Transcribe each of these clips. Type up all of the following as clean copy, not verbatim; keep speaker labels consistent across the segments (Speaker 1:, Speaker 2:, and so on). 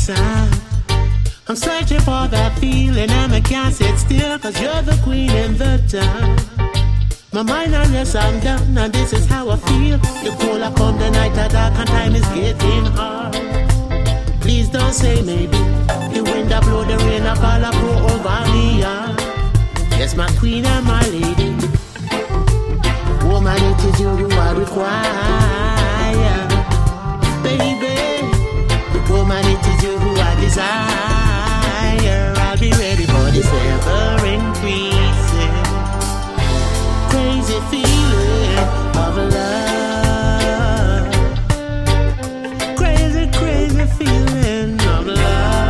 Speaker 1: inside. I'm searching for that feeling and I can't sit still, cause you're the queen in the town. My mind and yes, I'm down, and this is how I feel. The cold come the night, the dark and time is getting hard. Please don't say maybe. The wind that blow, the rain that fall, I pour over me, Yes, my queen and my lady. Woman, it is you who I require. Baby, woman, it is you who I desire. I'll be ready for this ever-increasing crazy feeling of love. Crazy, crazy feeling of love.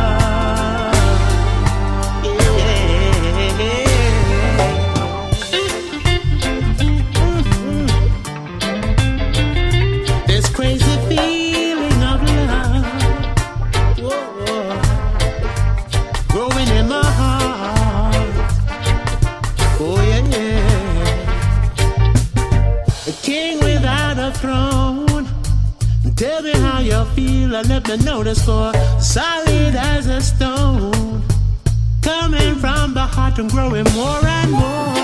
Speaker 1: This crazy feeling of love, whoa, growing in my heart. Oh yeah, a king without a throne. Tell me how you feel and let me know the score. Solid as a stone, coming from the heart and growing more and more.